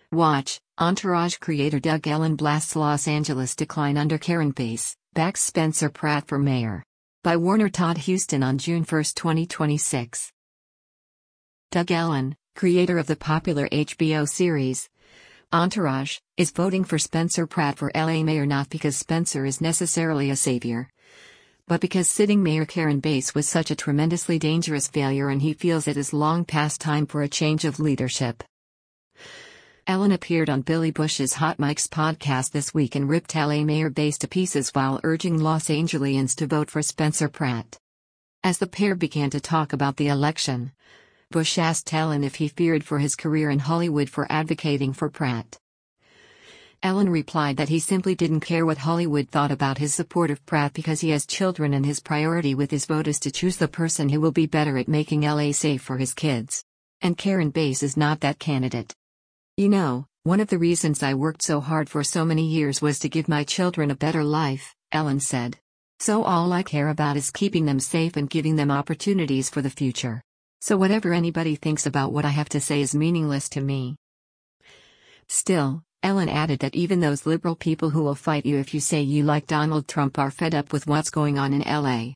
Watch, Entourage creator Doug Ellin blasts Los Angeles decline under Karen Bass, backs Spencer Pratt for mayor. By Warner Todd Huston on June 1, 2026. Doug Ellin, creator of the popular HBO series Entourage, is voting for Spencer Pratt for LA mayor not because Spencer is necessarily a savior, but because sitting Mayor Karen Bass was such a tremendously dangerous failure and he feels it is long past time for a change of leadership. Ellin appeared on Billy Bush's Hot Mics podcast this week and ripped LA Mayor Bass to pieces while urging Los Angeles to vote for Spencer Pratt. As the pair began to talk about the election, Bush asked Ellin if he feared for his career in Hollywood for advocating for Pratt. Ellin replied that he simply didn't care what Hollywood thought about his support of Pratt because he has children and his priority with his vote is to choose the person who will be better at making LA safe for his kids. And Karen Bass is not that candidate. You know, one of the reasons I worked so hard for so many years was to give my children a better life, Ellin said. So all I care about is keeping them safe and giving them opportunities for the future. So whatever anybody thinks about what I have to say is meaningless to me. Still, Ellin added that even those liberal people who will fight you if you say you like Donald Trump are fed up with what's going on in LA.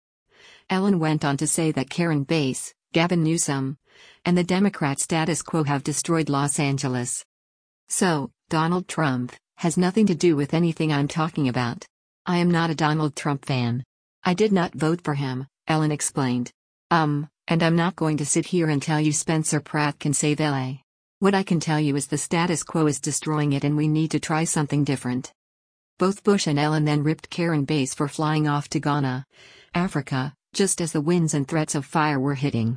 Ellin went on to say that Karen Bass, Gavin Newsom, and the Democrat status quo have destroyed Los Angeles. So, Donald Trump has nothing to do with anything I'm talking about. I am not a Donald Trump fan. I did not vote for him, Ellin explained. And I'm not going to sit here and tell you Spencer Pratt can save LA. What I can tell you is the status quo is destroying it and we need to try something different. Both Bush and Ellin then ripped Karen Bass for flying off to Ghana, Africa, just as the winds and threats of fire were hitting.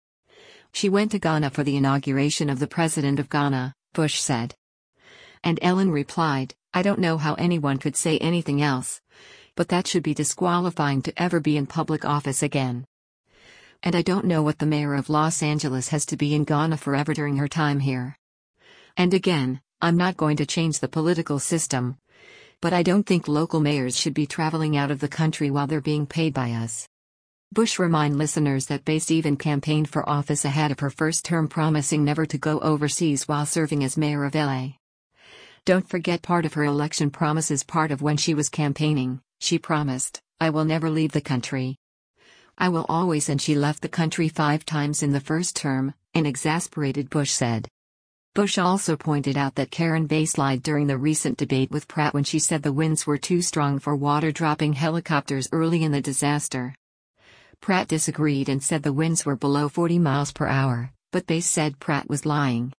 She went to Ghana for the inauguration of the president of Ghana, Bush said. And Ellin replied, I don't know how anyone could say anything else. But that should be disqualifying to ever be in public office again. And I don't know what the mayor of Los Angeles has to be in Ghana forever during her time here. And again, I'm not going to change the political system. But I don't think local mayors should be traveling out of the country while they're being paid by us. Bush reminded listeners that Bass even campaigned for office ahead of her first term, promising never to go overseas while serving as mayor of LA. Don't forget, part of her election promises, part of when she was campaigning, she promised, I will never leave the country. I will always, and she left the country 5 times in the first term, an exasperated Bush said. Bush also pointed out that Karen Bass lied during the recent debate with Pratt when she said the winds were too strong for water-dropping helicopters early in the disaster. Pratt disagreed and said the winds were below 40 miles per hour, but Bass said Pratt was lying.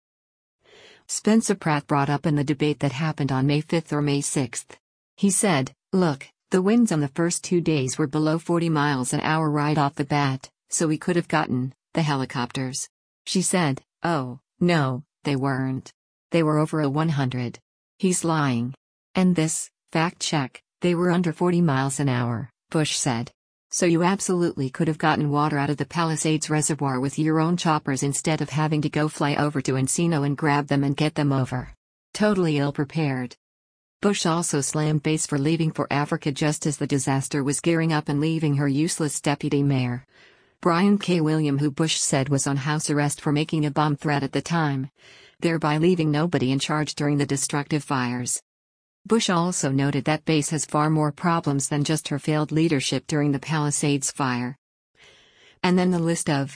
Spencer Pratt brought up in the debate that happened on May 5 or May 6. He said, look, the winds on the first 2 days were below 40 miles an hour right off the bat, so we could have gotten the helicopters. She said, oh, no, they weren't. They were over a 100. He's lying. And this, fact check, they were under 40 miles an hour, Bush said. So you absolutely could have gotten water out of the Palisades Reservoir with your own choppers instead of having to go fly over to Encino and grab them and get them over. Totally ill-prepared. Bush also slammed Bass for leaving for Africa just as the disaster was gearing up and leaving her useless deputy mayor, Brian K. William, who Bush said was on house arrest for making a bomb threat at the time, thereby leaving nobody in charge during the destructive fires. Bush also noted that Bass has far more problems than just her failed leadership during the Palisades fire. And then the list of,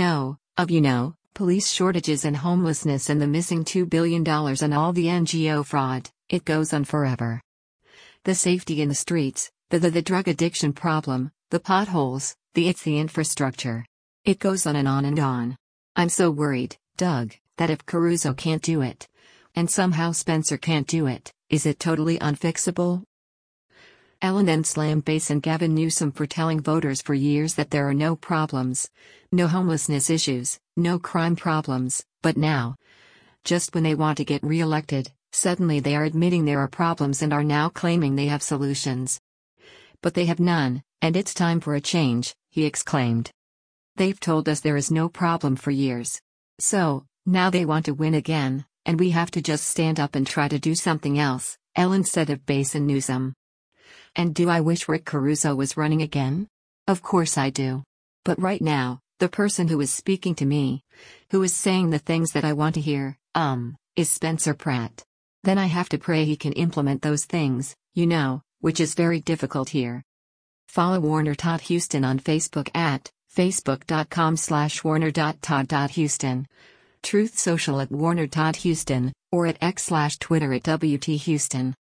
police shortages and homelessness and the missing $2 billion and all the NGO fraud, it goes on forever. The safety in the streets, the drug addiction problem, the potholes, the infrastructure. It goes on and on and on. I'm so worried, Doug, that if Caruso can't do it, and somehow Spencer can't do it, is it totally unfixable? Ellin then slammed Bass and Gavin Newsom for telling voters for years that there are no problems, no homelessness issues, no crime problems, but now, just when they want to get re-elected, suddenly they are admitting there are problems and are now claiming they have solutions. But they have none, and it's time for a change, he exclaimed. They've told us there is no problem for years. So, now they want to win again, and we have to just stand up and try to do something else, Ellin said of Bass and Newsom. And do I wish Rick Caruso was running again? Of course I do. But right now, The person who is speaking to me, who is saying the things that I want to hear, is Spencer Pratt. Then I have to pray he can implement those things, which is very difficult here. Follow Warner Todd Houston on Facebook at facebook.com/warner.todd.houston. Truth Social at Warner Todd Houston, or at X/Twitter at WT Houston.